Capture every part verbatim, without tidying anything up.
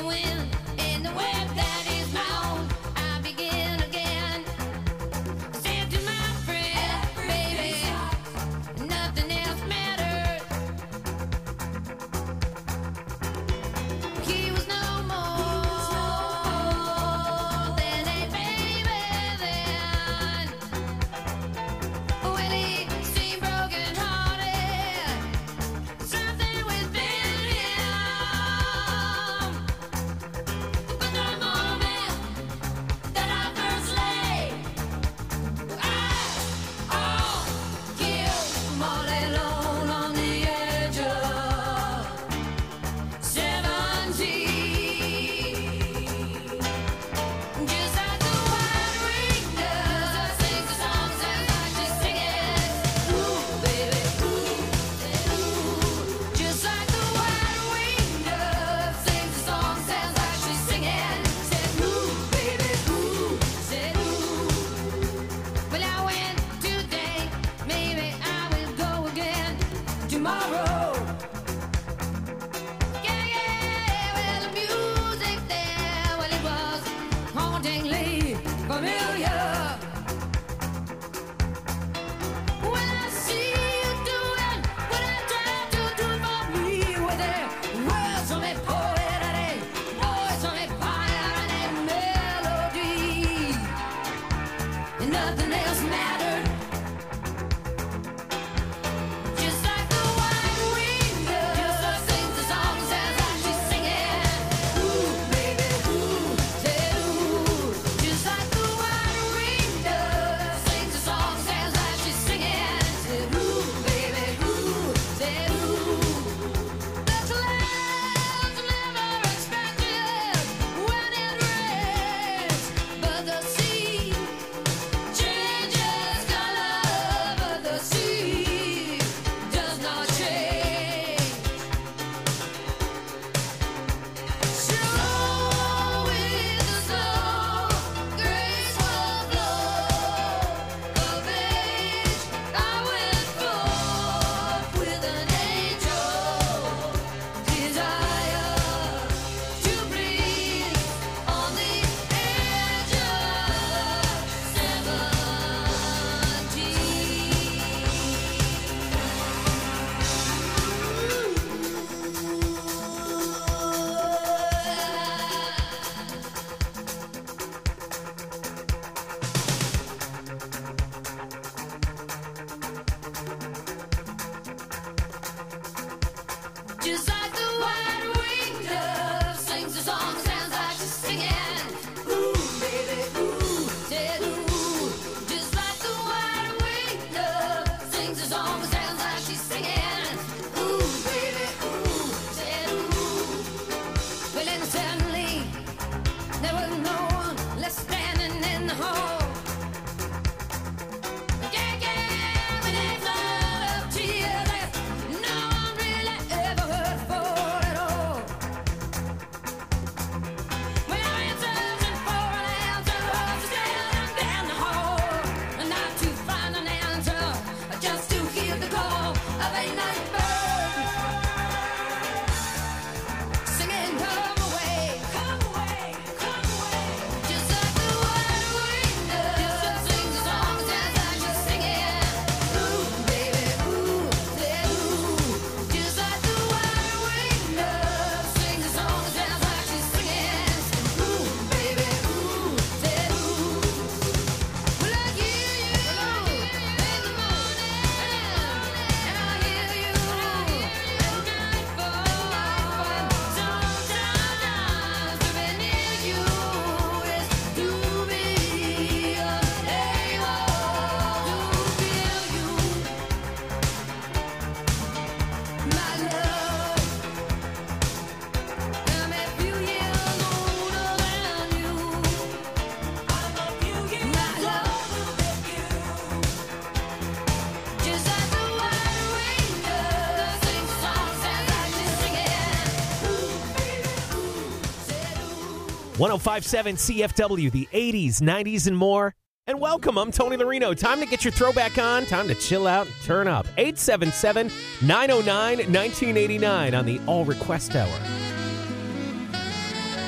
one oh five point seven C F W, the eighties, nineties, and more. And welcome, I'm Tony Larino. Time to get your throwback on. Time to chill out and turn up. eight seven seven, nine oh nine, nineteen eighty-nine on the All Request Hour.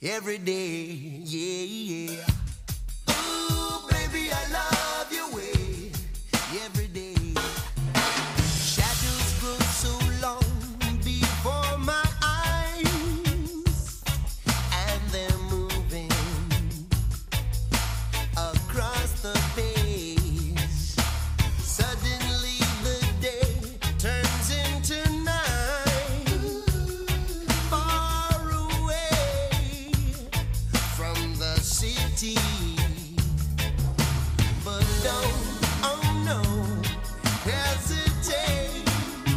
every day, yeah, yeah. Ooh, baby, I love your way every day. Shadows grow so long before my eyes, and they're moving across the page. Suddenly the day turns into night, far away from the city. But don't, oh no, hesitate,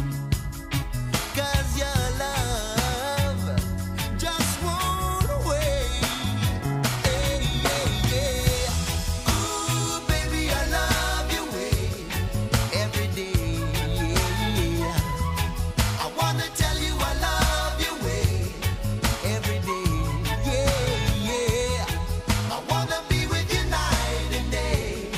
'cause your love just won't wait. Hey, yeah, yeah. Ooh, baby, I love your way every day. Yeah. I wanna tell you I love your way every day. Yeah, yeah. I wanna be with you night and day.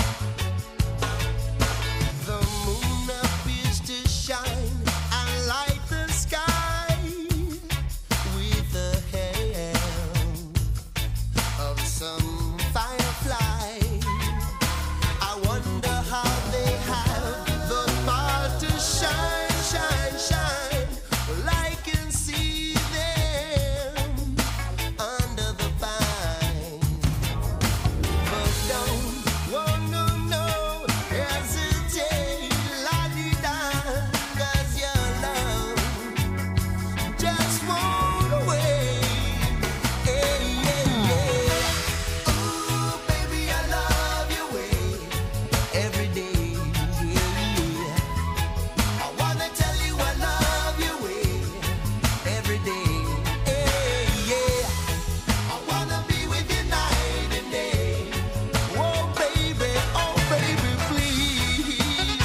The moon appears to shine and light the sky with the help of some firefly. I wonder how they have the power to shine, shine, shine. Well, I can see them under the pine. But don't, oh no, no, hesitate, la-di-da, 'cause your love just won't wait. Hey, yeah, yeah. Ooh, baby, I love your way every day. Yeah. I wanna tell you I love your way every day. Hey, yeah. I wanna be with you night and day. Oh, baby, oh, baby, please.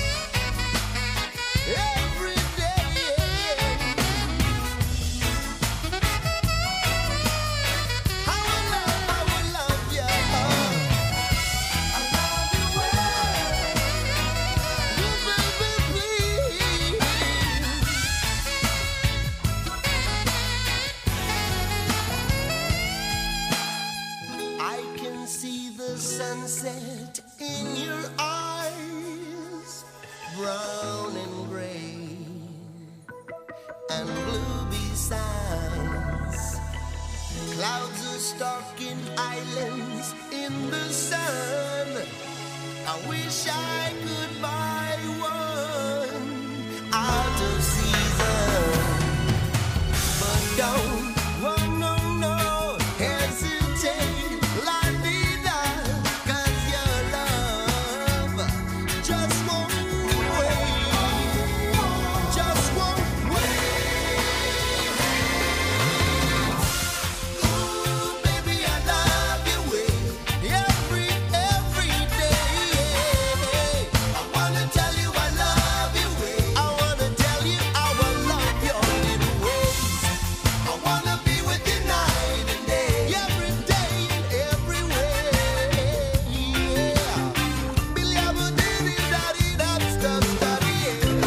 Every day. I will love, I will love you. I love you well. Oh, baby, please. I can see the sunset in your eyes, brown and gray and blue besides. Clouds are stalking islands in the sun. I wish I could buy one out of season. But don't, oh no, no, hesitate, la-di-da, 'cause your love just won't wait, just won't wait. Ooh, baby, I love your way every, every day. I wanna tell you I love your way. I wanna tell you I will love your little ways. I wanna be with you night and day, every day and every way. Yeah. Billy, I will do it, daddy, that stuff, daddy, yeah.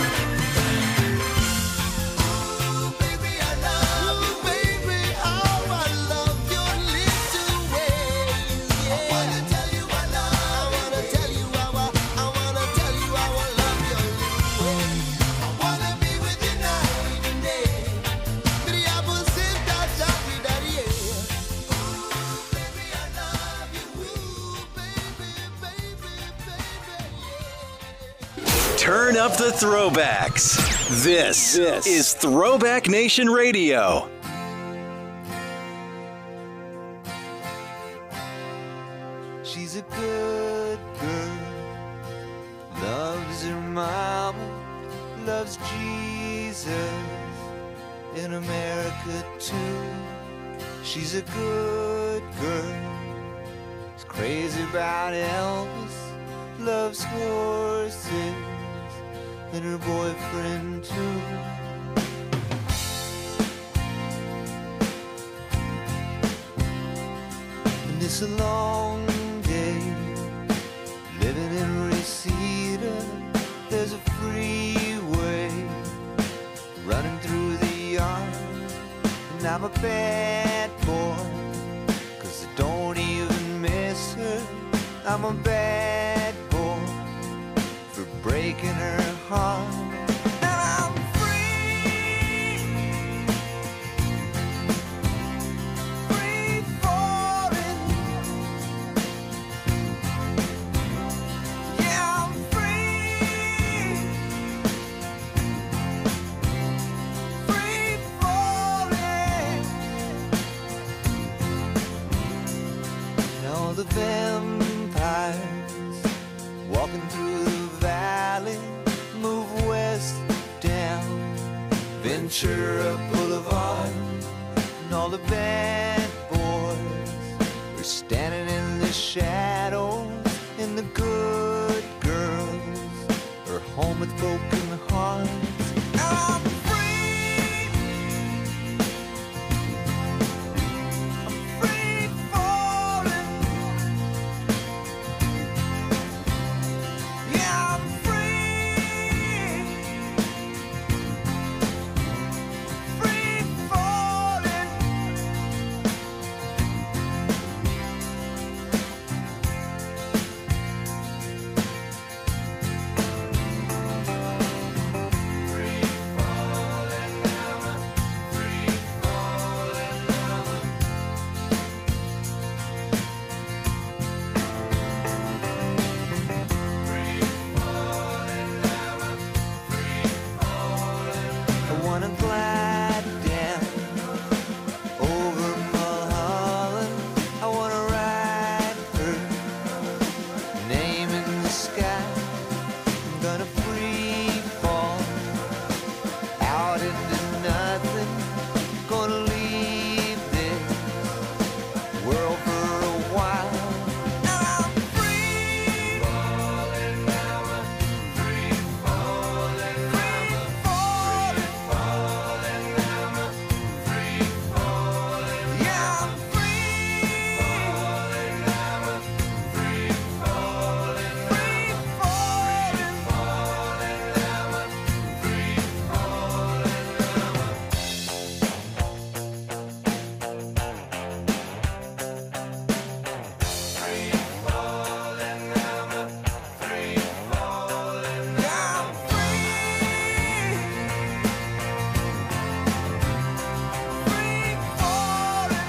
Ooh, baby, I love you, baby. How I love your little ways. Yeah. I wanna tell you I love. I wanna tell you how I, I wanna tell you how I love your little ways. I wanna be with you night and day. Billy, I will sit that daddy, daddy, yeah. Ooh, baby, I love you. Ooh, baby, baby, baby, yeah. Turn up the throwbacks. This, is Throwback Nation Radio. She's a good girl, loves her mama, loves Jesus, in America too. She's a good girl, is crazy about Elvis, loves horses, and her boyfriend too. And it's a long day living in Reseda. There's a freeway running through the yard, and I I'm a bad boy, 'cause I don't even miss her. I'm a bad boy for breaking her heart. And I'm free, free falling. Yeah, I'm free, free falling. Now the vampires walking through the valley move west down Ventura Boulevard, and all the bad boys are standing in the shadows, and the good girls are home with broken hearts. I'm free, I'm free falling. Yeah, I'm free, free falling. Free falling now, free falling now. I wanna glide down over Mulholland. I wanna write her name in the sky. I'm gonna free fall out into nothing. Gonna leave this world for a while. Now I'm free falling now, free falling, free falling, falling now, free falling. Yeah, I'm free falling now, free falling, free falling, falling now, free falling now. Free falling now, free falling. Yeah, I'm free, free falling.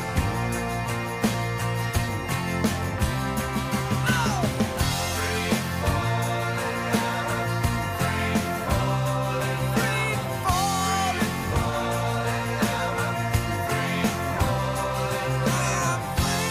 Oh. Free falling now, free falling, free falling, falling now, free falling. Yeah, I'm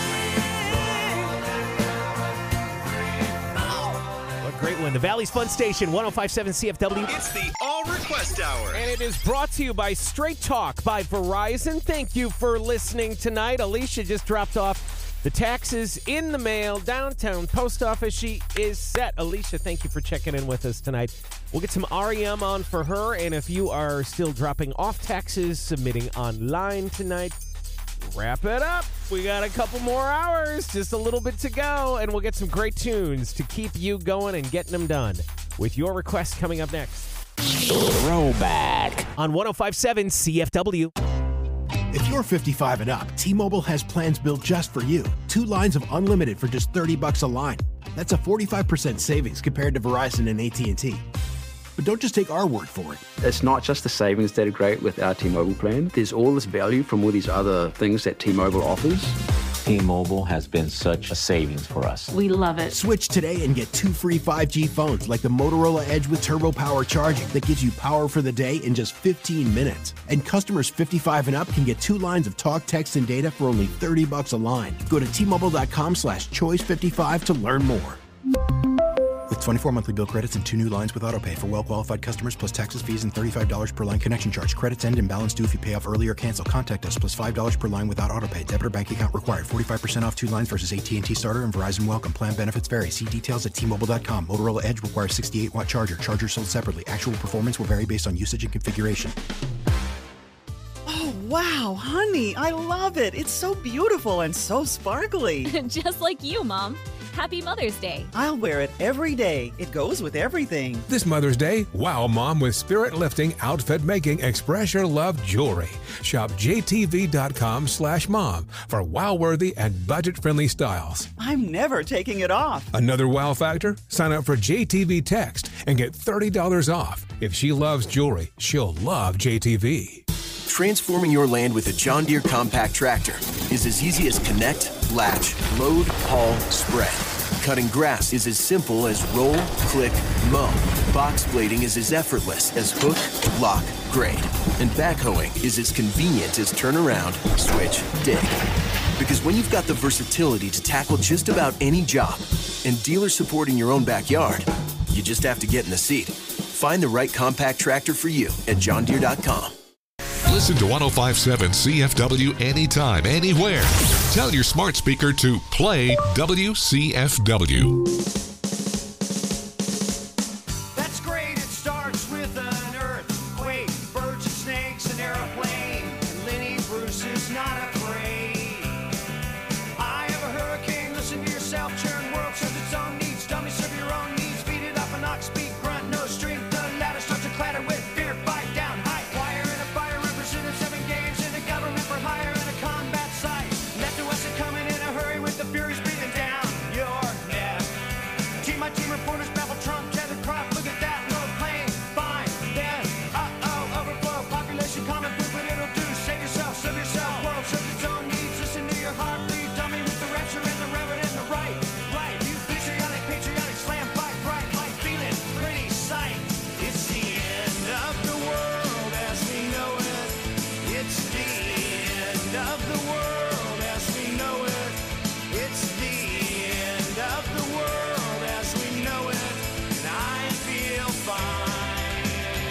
free. What a great one. The Valley's Fun Station, one oh five point seven C F W. It's the All Request Hour. And it is brought to you by Straight Talk by Verizon. Thank you for listening tonight. Alicia just dropped off the taxes in the mail, downtown post office. She is set. Alicia, thank you for checking in with us tonight. We'll get some R E M on for her. And if you are still dropping off taxes, submitting online tonight, wrap it up. We got a couple more hours, just a little bit to go, and we'll get some great tunes to keep you going and getting them done. With your requests coming up next. Throwback on one oh five point seven C F W. If you're fifty-five and up, T-Mobile has plans built just for you. Two lines of unlimited for just thirty bucks a line. That's a forty-five percent savings compared to Verizon and A T and T. But don't just take our word for it. It's not just the savings that are great with our T-Mobile plan. There's all this value from all these other things that T-Mobile offers. T-Mobile has been such a savings for us. We love it. Switch today and get two free five G phones like the Motorola Edge with Turbo Power charging that gives you power for the day in just fifteen minutes. And customers fifty-five and up can get two lines of talk, text, and data for only thirty bucks a line. Go to T-Mobile.com slash choice fifty-five to learn more. With twenty-four monthly bill credits and two new lines with autopay for well-qualified customers plus taxes, fees, and thirty-five dollars per line connection charge. Credits end and balance due if you pay off early or cancel. Contact us plus five dollars per line without autopay. Debit or bank account required. forty-five percent off two lines versus A T and T Starter and Verizon Welcome. Plan benefits vary. See details at T Mobile dot com. Motorola Edge requires sixty-eight watt charger. Charger sold separately. Actual performance will vary based on usage and configuration. Oh, wow, honey, I love it. It's so beautiful and so sparkly. Just like you, Mom. Happy Mother's Day. I'll wear it every day. It goes with everything. This Mother's Day, wow Mom with spirit-lifting, outfit-making, express your love jewelry. Shop J T V dot com slash mom for wow-worthy and budget-friendly styles. I'm never taking it off. Another wow factor? Sign up for J T V Text and get thirty dollars off. If she loves jewelry, she'll love J T V. Transforming your land with a John Deere compact tractor is as easy as connect, latch, load, haul, spread. Cutting grass is as simple as roll, click, mow. Box blading is as effortless as hook, lock, grade. And backhoeing is as convenient as turn around, switch, dig. Because when you've got the versatility to tackle just about any job and dealer support in your own backyard, you just have to get in the seat. Find the right compact tractor for you at john deere dot com. Listen to one oh five point seven C F W anytime, anywhere. Tell your smart speaker to play W C F W. That's great, it starts with an earthquake, birds and snakes, an airplane, and Lenny Bruce is not afraid. I have a hurricane, listen to yourself, churn, world serves its own needs, dummy serve your own needs, beat it up and knock, speak, grunt, no strength, the ladder starts to clatter with fear, fight down, high wire and a fire, represented seven games in a government for hire and a combat site, left to us and coming in a hurry with the furies breathing down your neck. Team my team reporters baffle Trump, tethered crop, look at that, no plane, fine, then, uh-oh, overflow, population common food, but it'll do, save yourself, serve yourself, world serves its own needs, listen to your heart, bleed, dummy with the rapture and the reverend and the right, right, you patriotic, patriotic, slam, fight, bright, light, feeling, pretty sight, it's the end of the world as we know it, it's the end of the world as we know it, it's the end of the world as we know it, and I feel fine.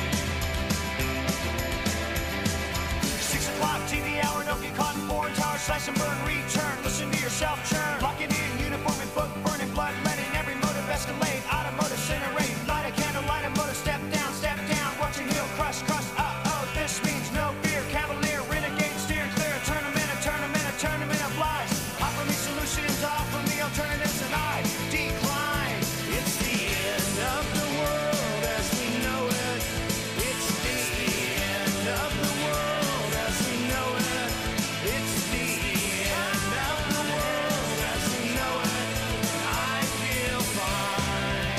Six o'clock T V hour, don't get caught in foreign tower, slash and burn, return, listen to yourself churn, locking in, uniform and book, burning blood, letting every motive escalate, automotive incinerate, light a candle, light a motor, step down, step down, watch your heel, crush, crush, uh-oh, this means no fear, cavalier, renegade, steering clear, a tournament, a tournament, a tournament of lies, offer me solutions, offer me alternatives, and I decline, it's the end of the world as we know it, it's the end of the world as we know it, it's the end of the world as we know it, and I feel fine.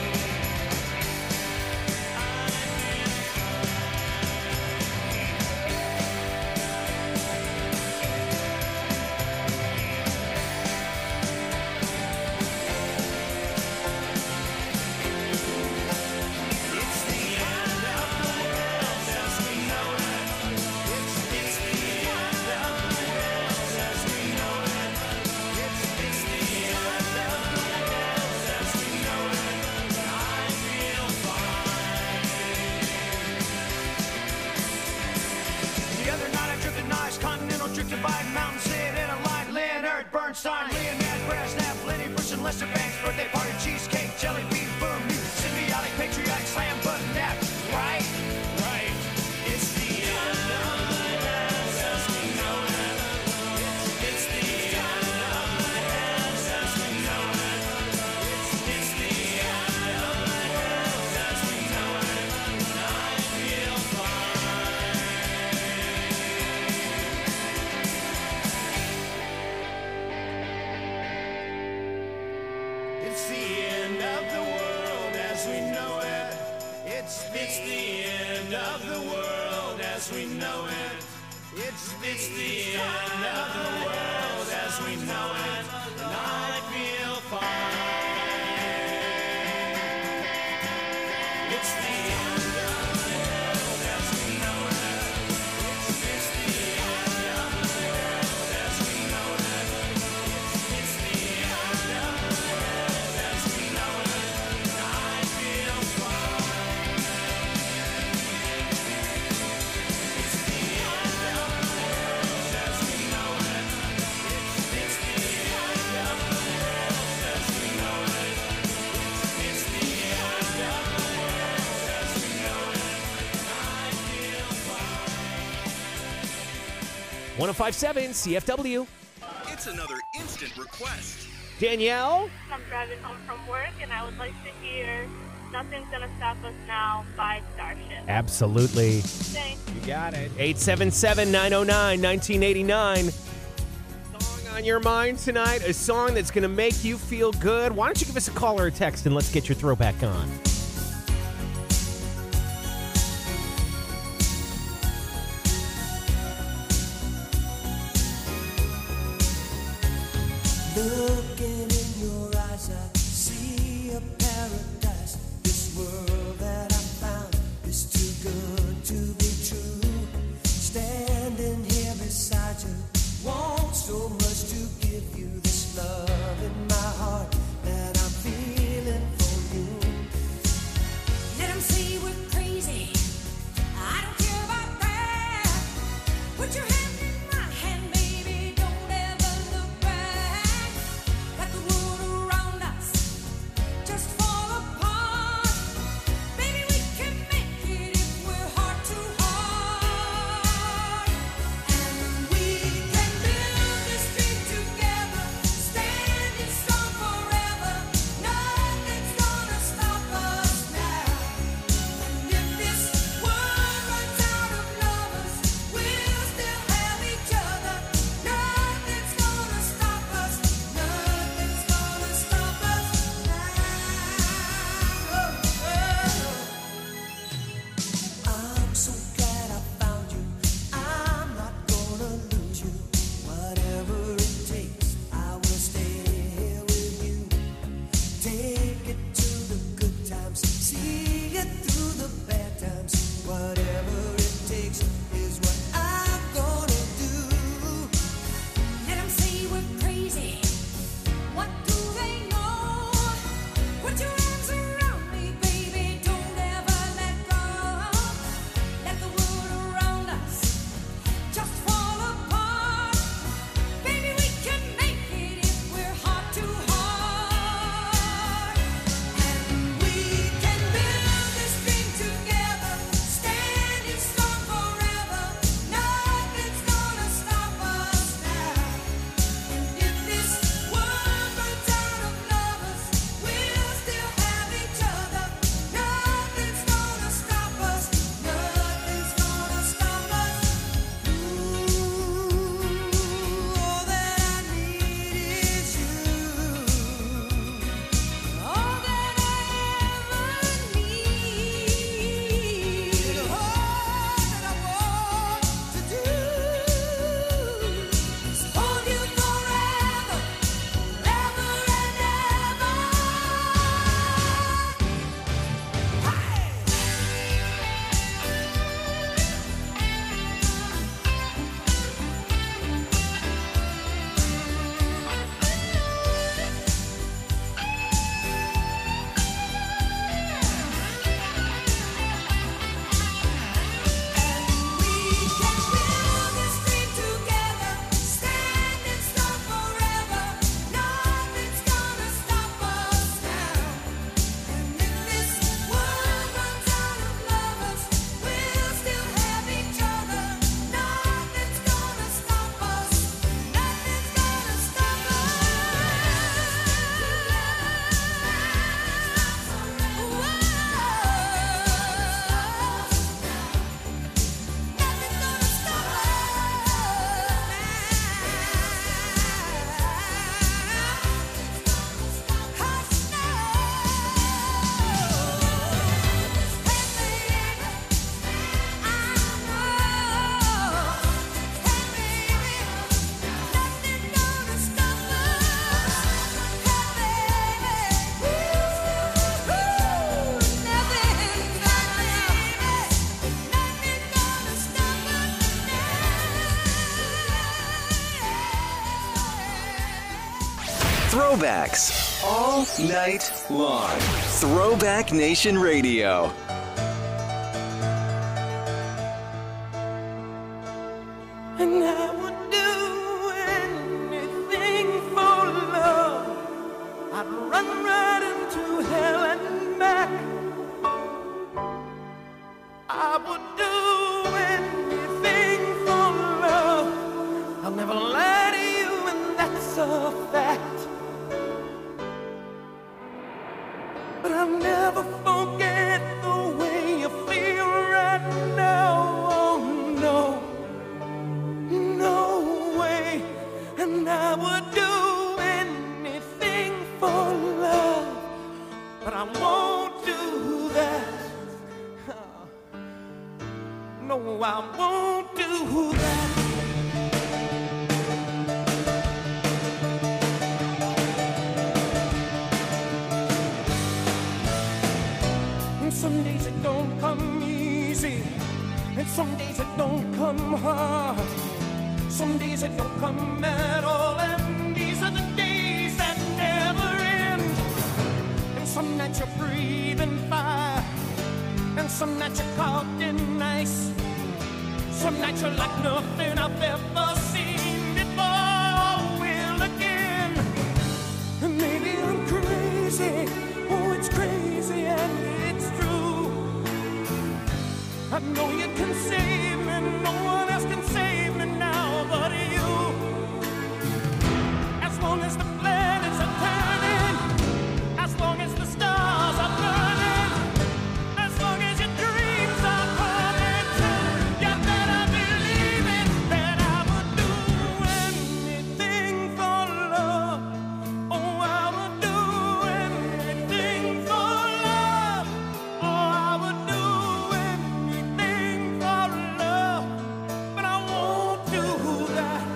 It's the end of the world as we know it. It's the end of the world as we know it. It's the end of the world as we know it. And I feel fine. The other night I drifted nice, continental drift divide, mountain sit in a line, Leonard Bernstein, Leonard Brezhnev, Lenny Bruce and Lester Banks, birthday party, cheesecake, jelly bean, boom, you symbiotic, patriotic, slam button, that, right? Right. It's the end of the world as we know it. It's, it's the end of the world as we know it. It's, it's the end of the world as we know it. And I feel fine. It's the end of the world as we know it. It's, it's the end of the world as we know it. It's, it's the end of the world as we know it. And I feel fine. It's the end of the world as we know it. It's, it's the end of the world as we know it. It's, it's the end of the world as we know it. And I feel fine. It's the end of the world as we know it. It's, it's the end of the world as we know it. It's, it's the end of the world as we know it. And I feel fine. one oh five point seven C F W. It's another instant request. Danielle? I'm driving home from work, and I would like to hear Nothing's Gonna Stop Us Now by Starship. Absolutely. Thanks. You got it. eight seven seven, nine oh nine, one nine eight nine. Song on your mind tonight, a song that's going to make you feel good. Why don't you give us a call or a text and let's get your throwback on. Looking in your eyes, I see a paradise. This world that I found is too good to be true. Standing here beside you, want so much to give you this love in my heart that I'm feeling for you. Let 'em say we're crazy. I don't care about that. Put your hand in my hand, baby. Don't ever look back. Let the world around us just fall apart. Baby, we can make it if we're heart to heart. And we can build this dream together, standing strong forever. Nothing's gonna stop us now. And if this world runs out of lovers, we'll still have each other. Nothing's gonna stop us. Nothing's gonna stop us now. I'm so glad I found you. I'm not gonna lose you. Whatever it takes, I will stay here with you. Take it to the good times, see it through the bad times. Whatever it takes is what I'm gonna do. Let 'em say we're crazy. What do they know? Put your arms around me, baby. Don't ever let go. Let the world around us just fall apart. Baby, we can make it if we're heart to heart. And we can build this dream together, standing strong forever. Nothing's gonna stop us now. And if this world runs out of lovers, we'll still have each other. Nothing's gonna stop us. Nothing's gonna stop us. All that I need is you. All that I ever need. All that I want to do is hold you forever, forever and ever. We can build this dream together, standing strong forever. Nothing's gonna stop us now. And if this world runs out of lovers, we'll still have each other. Nothing's gonna stop us. Nothing's gonna stop Throwbacks all night long. Throwback Nation Radio. And I would do anything for love. I'd run right into hell and back. I would do anything for love. I'll never lie to you, and that's a fact. No, I won't do that. And some days it don't come easy, and some days it don't come hard. Some days it don't come at all, and these are the days that never end. And some nights you're breathing fire, and some nights you're caught in ice. Some nights you're like nothing I've ever seen before. Will again. And maybe I'm crazy. Oh, it's crazy and it's true. I know you can save me. No one else can save me now but you. As long as the planets are turning, as long as the stars are burning, as long as your dreams are coming true, you better believe it that I would do anything for love. Oh, I would do anything for love. Oh, I would do anything for love. But I won't do that.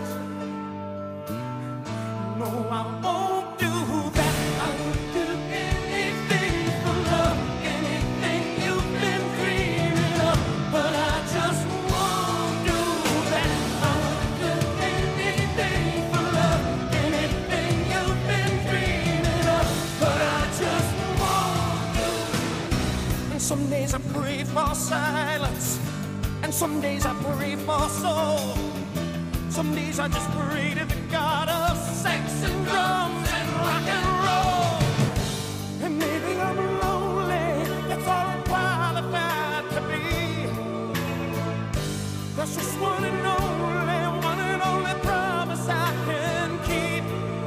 No, I won't do that. I would do anything for love, anything you've been dreaming of. But I just won't do that. I would do anything for love, anything you've been dreaming of. But I just won't do it. And some days I pray for silence, and some days I pray for soul. Some days I just pray to the God of sex and drums and rock and roll. And maybe I'm lonely, that's all I'm qualified to be. That's just one and only, one and only promise I can keep.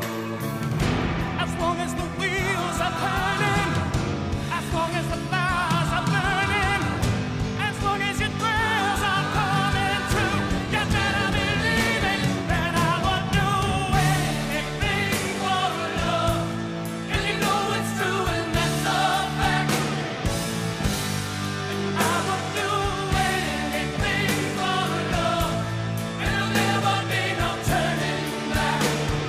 As long as the wheels are turning, as long as the fires are burning, as long as your prayers are coming true, you better believe it that I would do anything for love. And you know it's true and that's a fact. I would do anything for love, and there'll never be no turning back.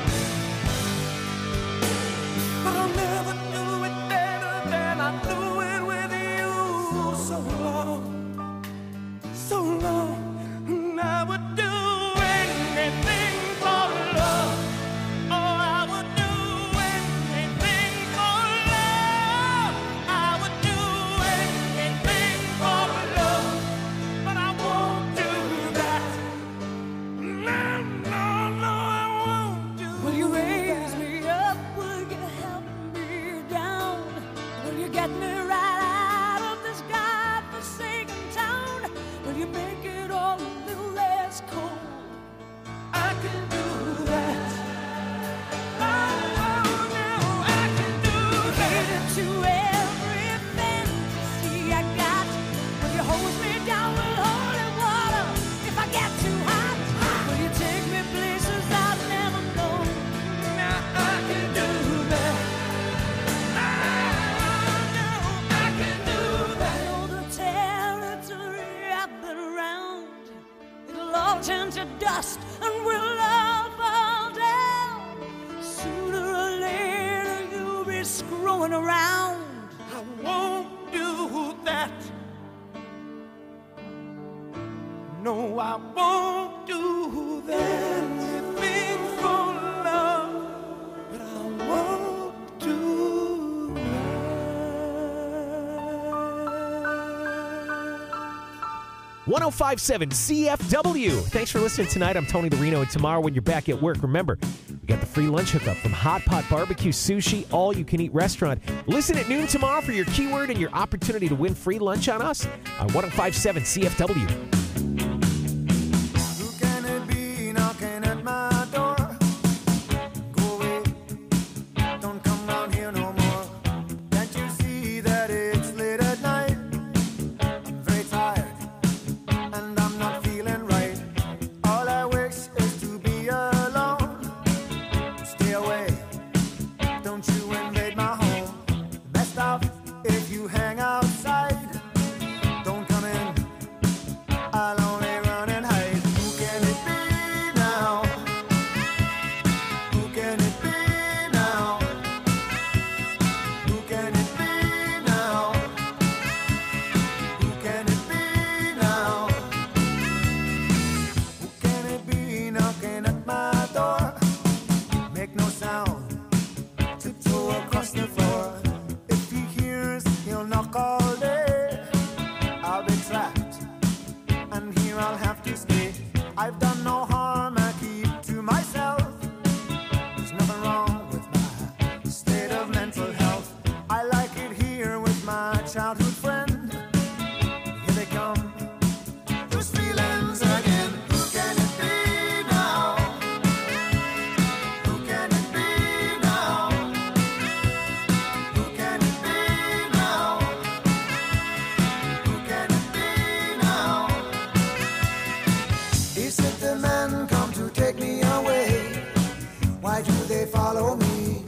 But I'll never do it better than I do it with you. So long, so long, and I would do anything for love. Oh, I would do anything for love. I would do anything for love, but I won't do that. No, no, no, I won't do that. Will you raise me up? Will you help me down? Will you get me right out of this godforsaken town? Will you make it all a little less cold? I can do that. Oh, oh, no, I can do that. To every fantasy I got. Will you hose me down with holy water if I get too hot? Will you take me places I've never known? Now I can do that. Oh, no, I can do that. I know the territory I've been around. It'll all turn to dust and we'll all fall down. Sooner or later you'll be screwing around. I won't do that. No, I won't do that. Anything for love, but I won't do one oh five point seven C F W. Thanks for listening tonight. I'm Tony DeRino, and tomorrow when you're back at work, remember, we got the free lunch hookup from Hot Pot Barbecue Sushi, all-you-can-eat restaurant. Listen at noon tomorrow for your keyword and your opportunity to win free lunch on us on one oh five point seven C F W. Who can it be knocking at my door? Go away, don't come round here no more. Can't you see that it's late at night? I'm very tired, and I'm not feeling right. All I wish is to be alone. Stay away, don't you invade my home. Best off if you hang outside. Don't come in, I've done no harm, I keep to myself. There's nothing wrong with my state of mental health. I like it here with my childhood friend. Here they come, those feelings again. Who can it be now? Who can it be now? Who can it be now? Who can it be now? Is it the men come to take me away? Why do they follow me?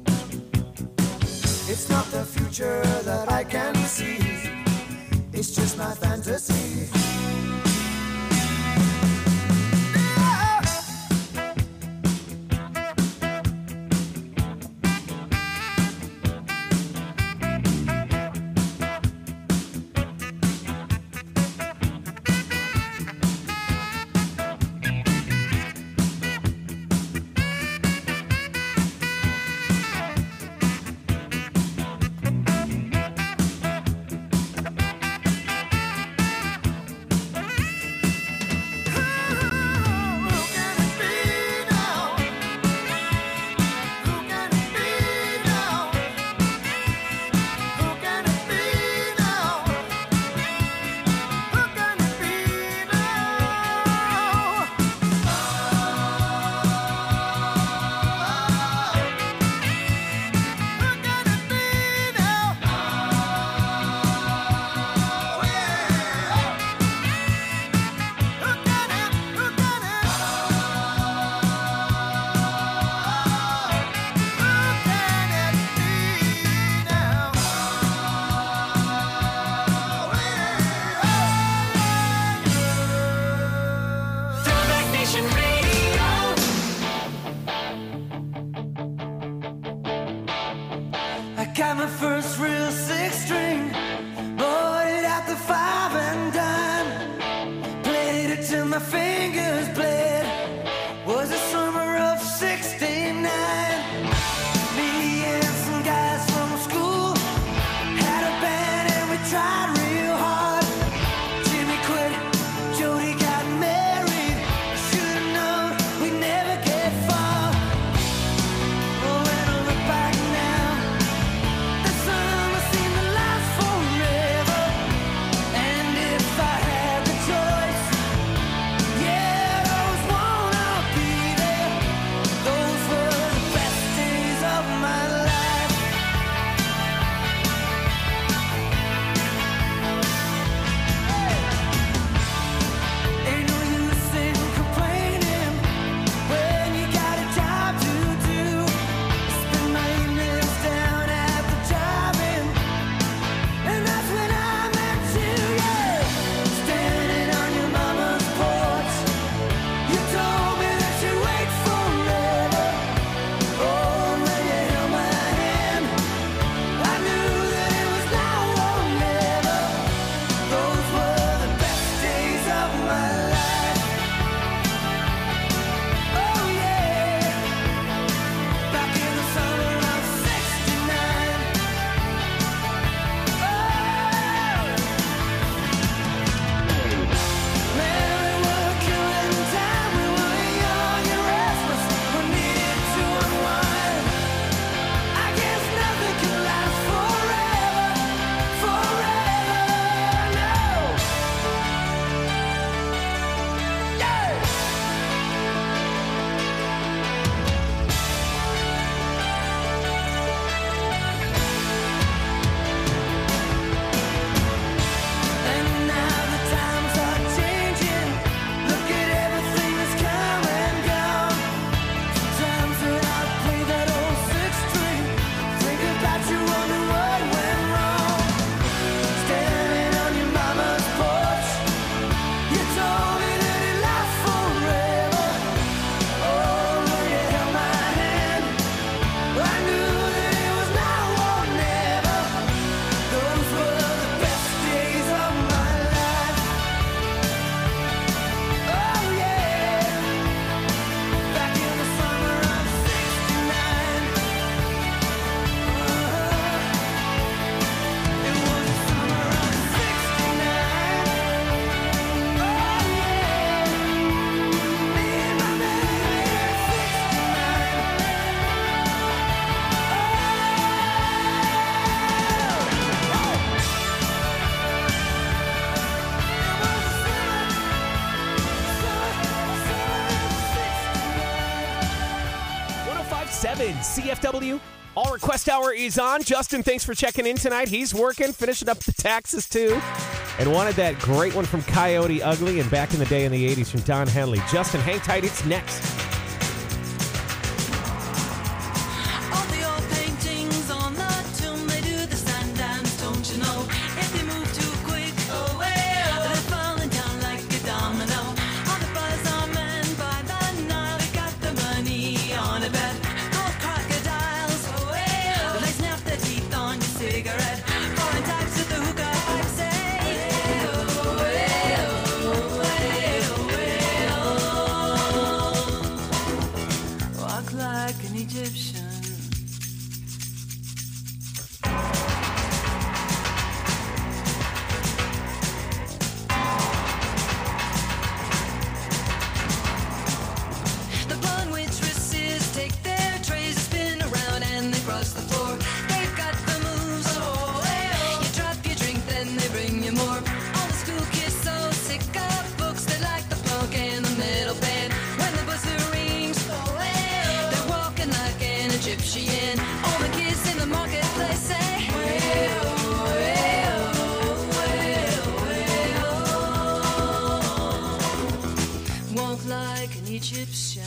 It's not the future that I can see. It's just my fantasy. Got my first real six string, bought it at the five and dime, played it till my fingers bled. Was the summer of sixty-nine. Me and some guys from school had a band and we tried real hard. Jimmy quit, Jody got married. Should've known we'd never get far. Oh, when I look back now, the summer seemed to last forever. And if I had the choice, yeah. seven C F W. All Request Hour is on. Justin, thanks for checking in tonight. He's working, finishing up the taxes, too. And wanted that great one from Coyote Ugly and back in the day in the eighties from Don Henley. Justin, hang tight. It's next. All the old paintings on the tomb, they do the sun dance, don't you know? If they move too quick, oh, well, they're falling down like a domino. All the buzz are men by the Nile, they got the money on a bet. Gold crocodiles, oh, well, they snap their teeth on your cigarette. Foreign types with the hookah pipe say, oh, well, oh, well. Walk like an Egyptian. The blonde waitresses take their trays, spin around and they cross the floor. They've got the moves, oh, well. You drop your drink, then they bring you more. All the school kids so sick of books, they like the punk and the metal band. When the buzzer rings, oh, well, they're walking like an Egyptian. All the kids in the marketplace say, well, well, well, well. Walk like an Egyptian.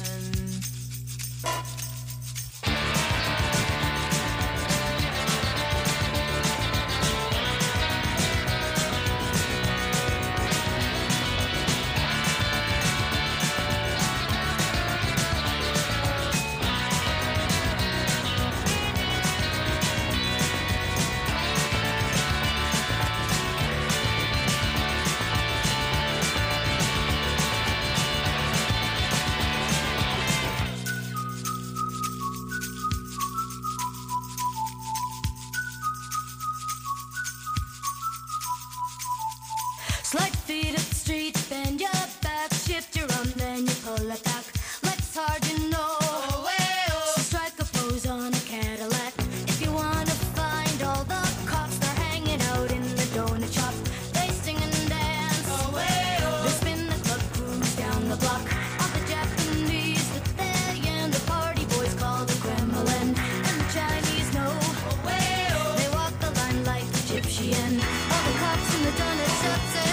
Slide feet up the street, bend your back, shift your arm, then you pull it back. Let's hard, you know. Oh, well. So strike a pose on a Cadillac. If you wanna find all the cops, they're hanging out in the donut shop. They sing and dance. Oh, well. They spin the club cruise down the block. All the Japanese that they and the party boys call the Kremlin. And the Chinese know. Oh, well. They walk the line like Egyptian. All the cops in the donut shop say.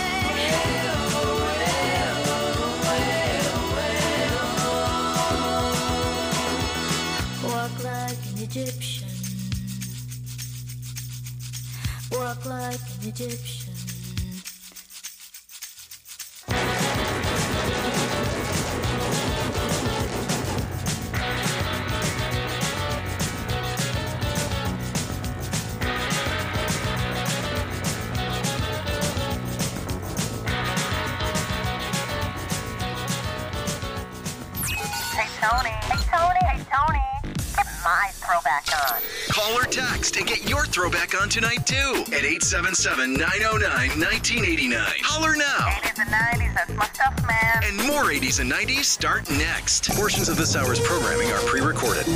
Walk like an Egyptian. Walk like an Egyptian. Hey, Tony. Hey, Tony. Hey, Tony. Get my throwback on. Call or text and get your throwback on tonight, too, at eight seven seven, nine oh nine, one nine eight nine. Holler now. eighties and nineties, that's my stuff, man. And more eighties and nineties start next. Portions of this hour's programming are pre-recorded.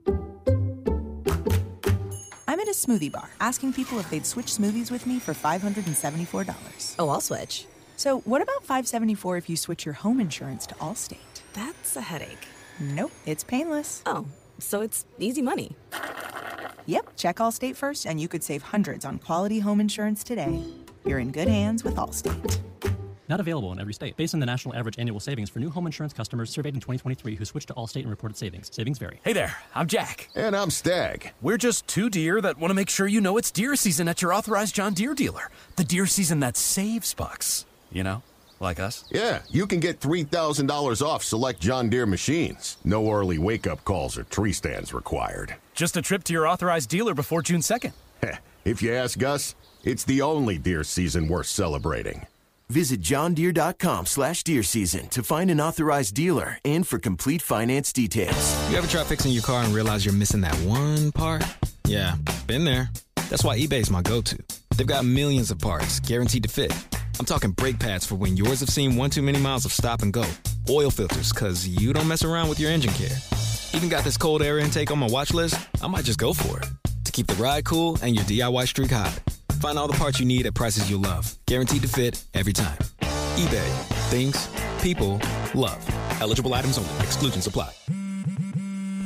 I'm at a smoothie bar asking people if they'd switch smoothies with me for five hundred seventy-four dollars. Oh, I'll switch. So what about five hundred seventy-four dollars if you switch your home insurance to Allstate? That's a headache. Nope, it's painless. Oh, so it's easy money. Yep, check Allstate first and you could save hundreds on quality home insurance today. You're in good hands with Allstate. Not available in every state. Based on the national average annual savings for new home insurance customers surveyed in twenty twenty-three who switched to Allstate and reported savings. Savings vary. Hey there, I'm Jack. And I'm Stag. We're just two deer that want to make sure you know it's deer season at your authorized John Deere dealer. The deer season that saves bucks. You know, like us. Yeah, you can get three thousand dollars off select John Deere machines. No early wake-up calls or tree stands required. Just a trip to your authorized dealer before June second. If you ask us, it's the only deer season worth celebrating. Visit johndeere.com slash deer season to find an authorized dealer and for complete finance details. You ever try fixing your car and realize you're missing that one part? Yeah, been there. That's why eBay's my go-to. They've got millions of parts guaranteed to fit. I'm talking brake pads for when yours have seen one too many miles of stop and go. Oil filters, because you don't mess around with your engine care. Even got this cold air intake on my watch list. I might just go for it. To keep the ride cool and your D I Y streak hot. Find all the parts you need at prices you'll love. Guaranteed to fit every time. eBay. Things. People. Love. Eligible items only. Exclusions apply.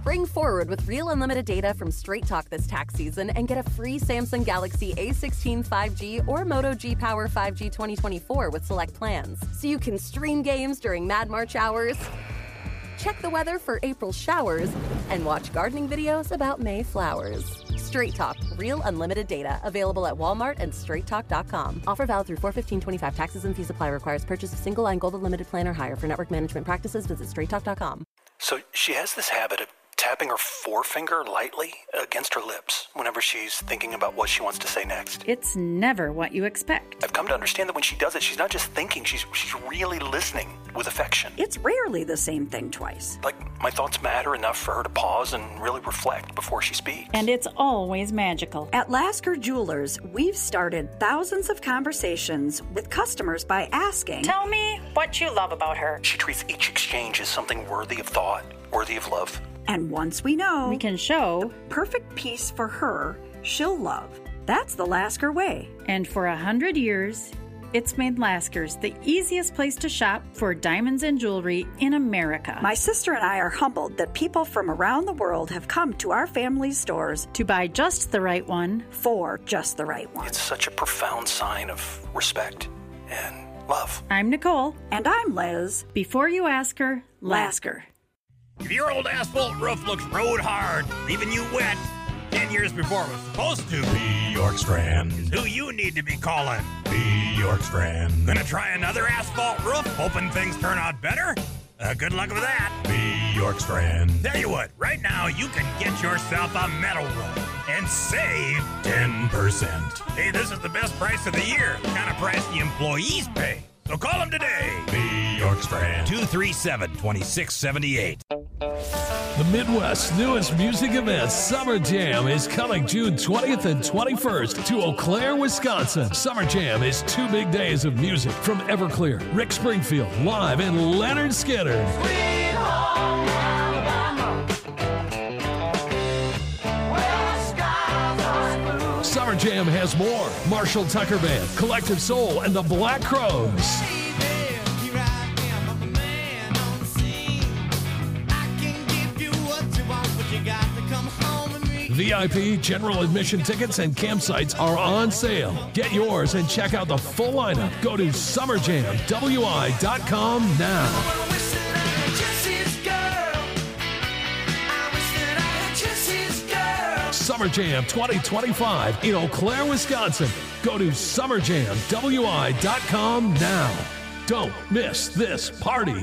Spring forward with real unlimited data from Straight Talk this tax season and get a free Samsung Galaxy A sixteen five G or Moto G Power five G twenty twenty-four with select plans. So you can stream games during Mad March hours, check the weather for April showers, and watch gardening videos about May flowers. Straight Talk, real unlimited data. Available at Walmart and straight talk dot com. Offer valid through four fifteen twenty-five. Taxes and fees apply. Requires purchase of single line gold unlimited plan or higher. For network management practices, visit straight talk dot com. So she has this habit of tapping her forefinger lightly against her lips whenever she's thinking about what she wants to say next. It's never what you expect. I've come to understand that when she does it, she's not just thinking, she's she's really listening with affection. It's rarely the same thing twice. Like, my thoughts matter enough for her to pause and really reflect before she speaks. And it's always magical. At Lasker Jewelers, we've started thousands of conversations with customers by asking, Tell me what you love about her. She treats each exchange as something worthy of thought, worthy of love. And once we know, we can show the perfect piece for her, she'll love. That's the Lasker way. And for a hundred years, it's made Lasker's the easiest place to shop for diamonds and jewelry in America. My sister and I are humbled that people from around the world have come to our family's stores to buy just the right one for just the right one. It's such a profound sign of respect and love. I'm Nicole. And I'm Liz. Before you ask her, Lasker. If your old asphalt roof looks road hard, leaving you wet ten years before it was supposed to, B. York Strand is who you need to be calling. B. York Strand. Gonna try another asphalt roof, hoping things turn out better? Uh, good luck with that. B. York Strand. Tell you what, right now you can get yourself a metal roof and save ten percent. Hey, this is the best price of the year. The kind of price the employees pay. So call them today. B. York Strand. two three seven, two six seven eight. The Midwest's newest music event, Summer Jam, is coming June twentieth and twenty-first to Eau Claire, Wisconsin. Summer Jam is two big days of music from Everclear, Rick Springfield, live, and Leonard Skinner. Sweet home Alabama, where skies are blue. Summer Jam has more. Marshall Tucker Band, Collective Soul, and the Black Crowes. V I P, general admission tickets, and campsites are on sale. Get yours and check out the full lineup. Go to summer jam w i dot com now. Summer Jam twenty twenty-five in Eau Claire, Wisconsin. Go to summer jam w i dot com now. Don't miss this party.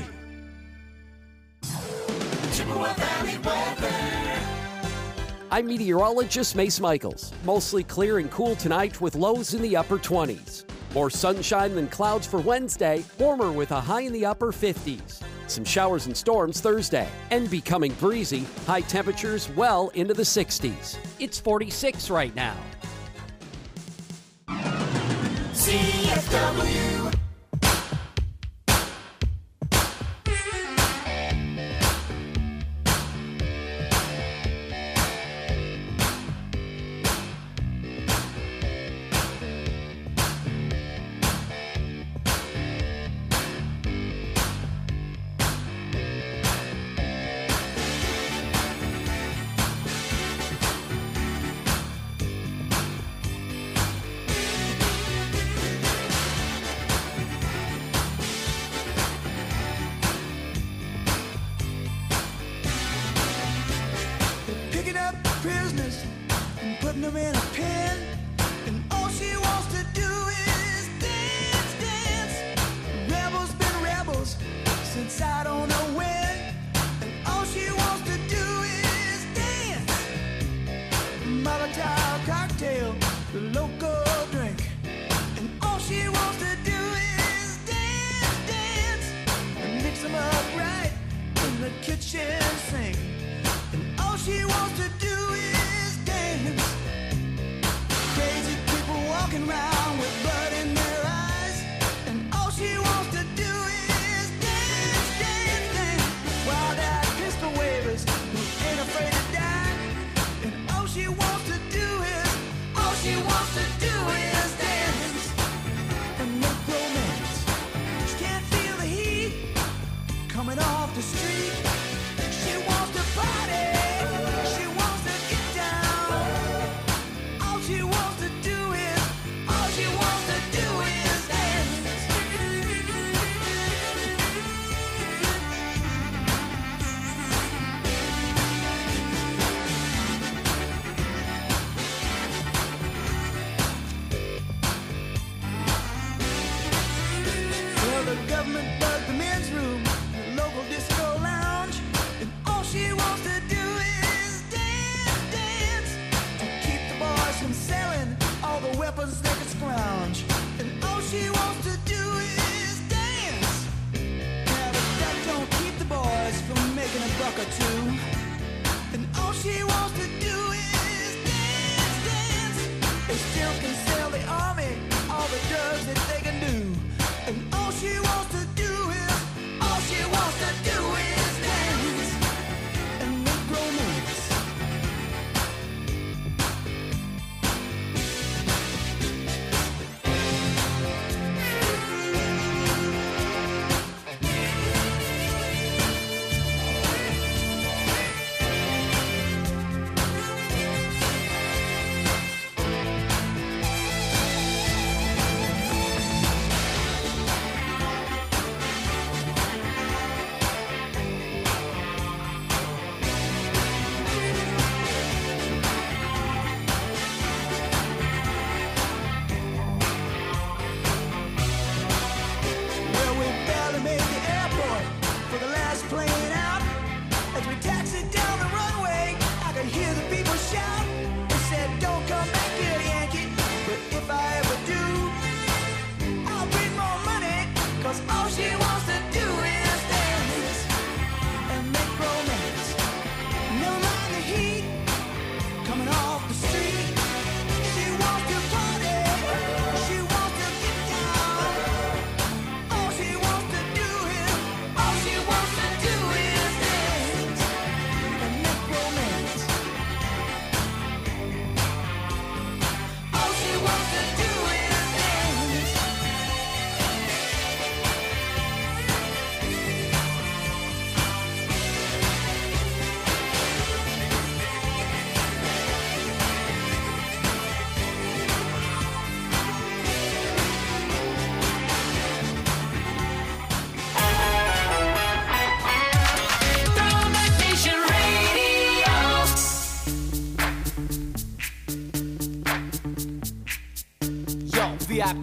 Chippewa Valley weather. I'm meteorologist Mace Michaels. Mostly clear and cool tonight with lows in the upper twenties. More sunshine than clouds for Wednesday, warmer with a high in the upper fifties. Some showers and storms Thursday, and becoming breezy, high temperatures well into the sixties. It's forty-six right now. C F W.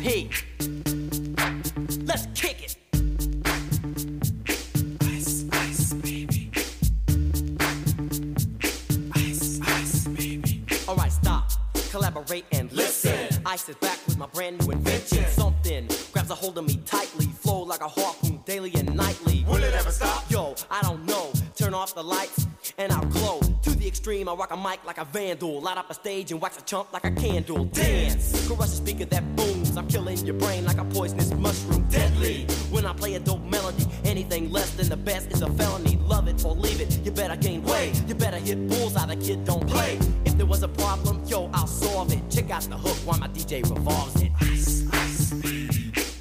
P. Let's kick it. Ice, ice, baby. Ice, ice, baby. All right, stop, collaborate and listen. Ice is back with my brand new invention. Something grabs a hold of me tightly, flow like a harpoon daily and nightly. Will it ever stop? Yo, I don't know. Turn off the lights and I'll glow. To the extreme, I rock a mic like a vandal. Light up a stage and wax a chump like a candle. Dance, crush a speaker that booms. I'm killing your brain like a poisonous mushroom. Deadly, when I play a dope melody. Anything less than the best is a felony. Love it or leave it, you better gain weight. You better hit bullseye, the kid don't play. If there was a problem, yo, I'll solve it. Check out the hook while my D J revolves it. Ice, ice, baby.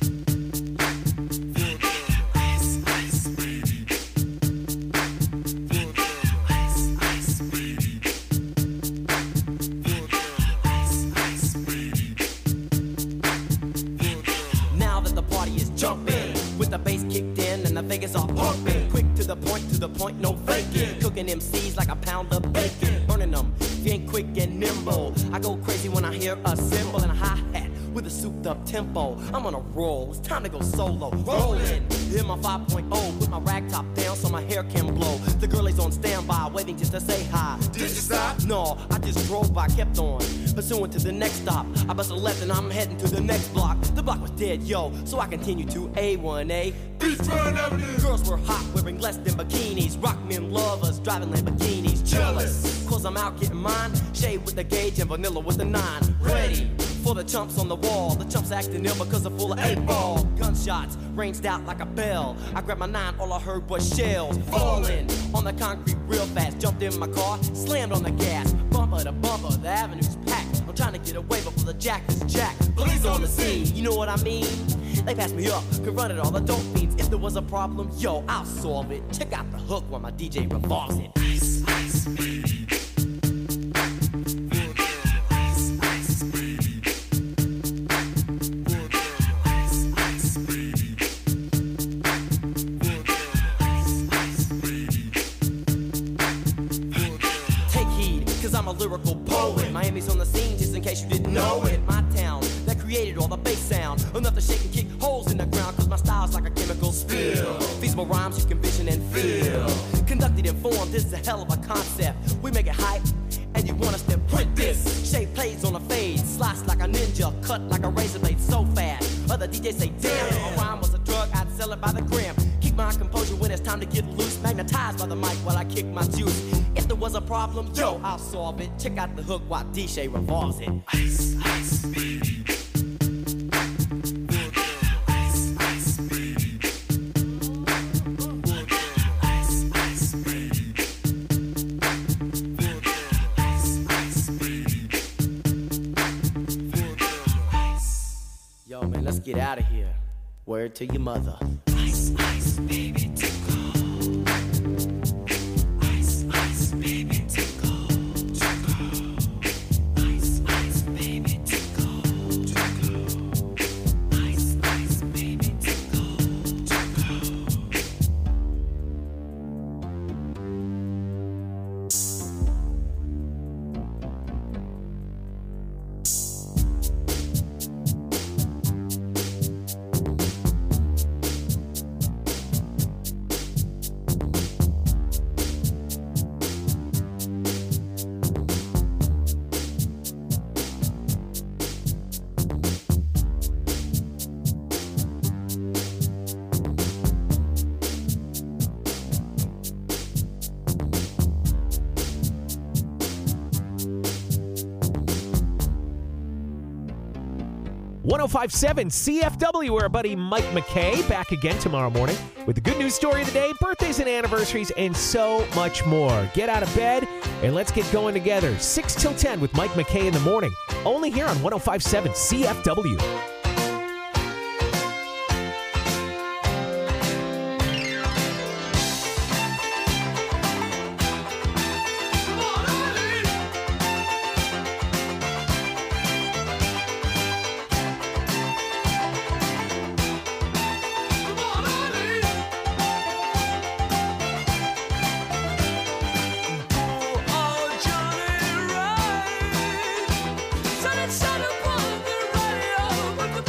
Jumping with the bass kicked in and the Vegas are pumping. Quick to the point, to the point, no faking. Cooking M Cs like a pound of bacon. Burning them, if you ain't quick and nimble. I go crazy when I hear a cymbal and a hi-hat with a souped up tempo. I'm on a roll, it's time to go solo. Rolling, hit my five point oh, put my rag top down so my hair can blow. The girl is on standby, waiting just to say hi. Did you stop? No, I just drove by, kept on, pursuing to the next stop. I bust a left and I'm heading to the next block. The block was dead, yo, so I continue to A one A. Beachfront Avenue. Girls were hot, wearing less than bikinis. Rock men lovers, driving Lamborghinis. Jealous, cause I'm out getting mine. Shade with the gauge and vanilla with the nine. Ready for the chumps on the wall. The chumps acting ill because they're full of eight ball. Gunshots ranged out like a bell. I grabbed my nine, all I heard was shells falling on the concrete real fast. Jumped in my car, slammed on the gas. Bumper to bumper, the avenue's packed. I'm trying to get away before the jack is jacked. Police on the scene, you know what I mean? They passed me up, could run it all the dope fiends. If there was a problem, yo, I'll solve it. Check out the hook while my D J revolves it. Ice, ice, baby. I'm a lyrical poet. Miami's on the scene, just in case you didn't know it. My town that created all the bass sound. Enough to shake and kick holes in the ground, cause my style's like a chemical spill. Feasible rhymes you can vision and feel. Conducted in form, this is a hell of a concept. We make it hype, and you want us to print this. Shape plays on a fade, slice like a ninja, cut like a razor blade so fast. Other D Js say, damn, if a rhyme was a drug, I'd sell it by the gram. Keep my composure when it's time to get loose. Magnetized by the mic while I kick my juice. If there was a problem, yo, I'll solve it. Check out the hook while D J revolves it. Ice, ice, baby. Ice, ice, baby. Ice, ice, baby. Ice, ice, baby. Yo, man, let's get out of here. Word to your mother. Ice, ice, baby, to go. Ice, ice, baby, to go. To go. Ice, ice, baby, to go. To go. Ice, ice, baby, to go. To go. one oh five point seven C F W, our buddy Mike McKay, back again tomorrow morning with the good news story of the day, birthdays and anniversaries, and so much more. Get out of bed and let's get going together. six till ten with Mike McKay in the morning, only here on one oh five point seven C F W. Sunny side upon the radio.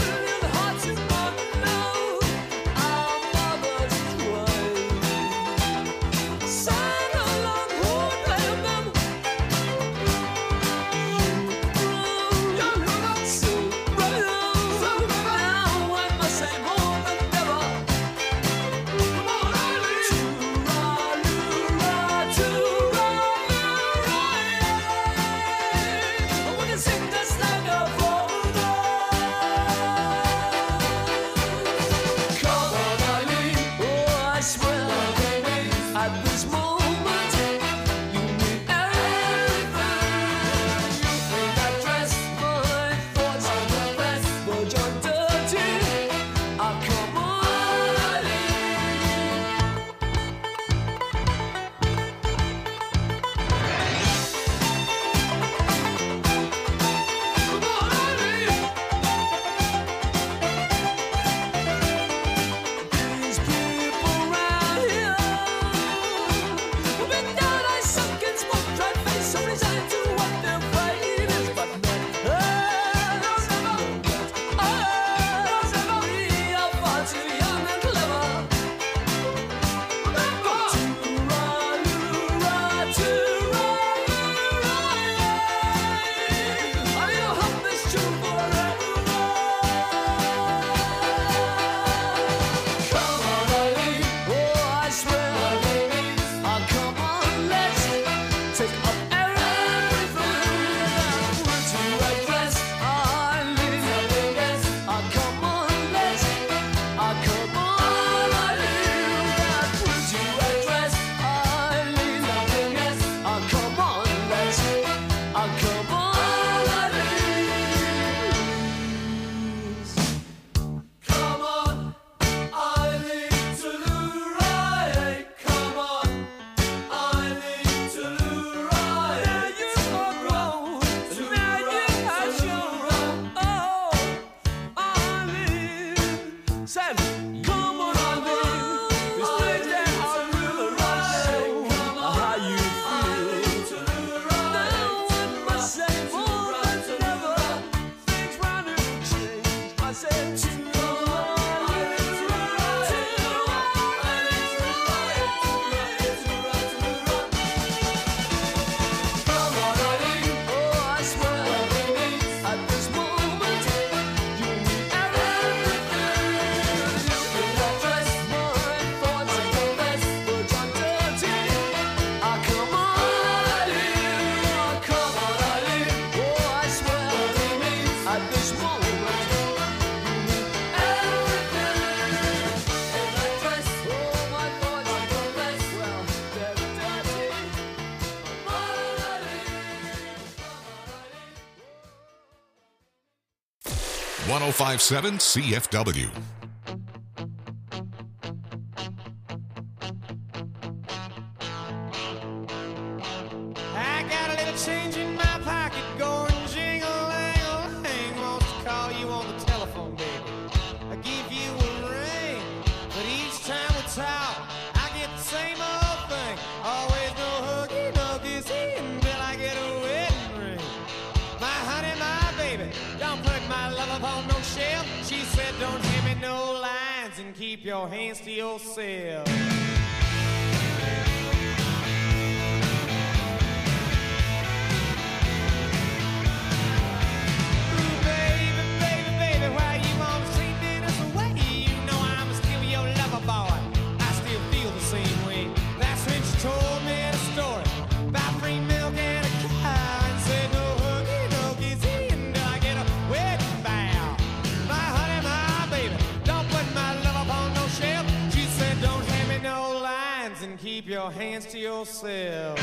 Come on, baby. It's strange that I really like how you feel. Now with my same moment never, things running change. I said to one oh five point seven C F W. I got a little change in my pocket going jingle-lang-a-lang. Wants to call you on the telephone, baby. I give you a ring, but each time we talk, I get the same old thing. Always no huggy, no kissy until I get a wedding ring. My honey, my baby, don't put my love upon no shelf. She said don't hand me no lines and keep your hands to yourself. Keep your hands to yourself.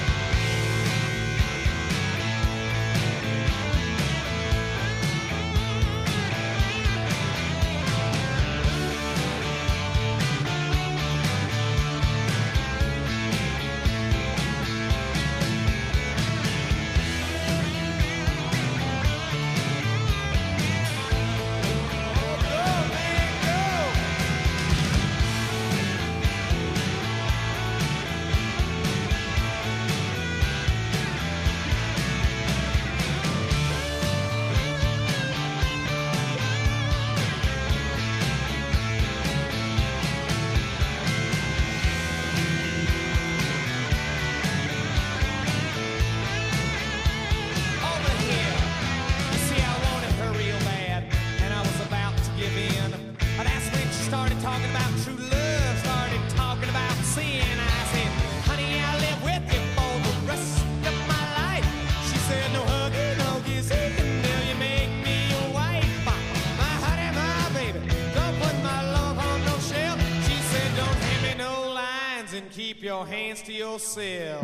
Keep your hands to yourself.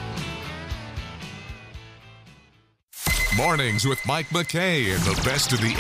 Mornings with Mike McKay and the best of the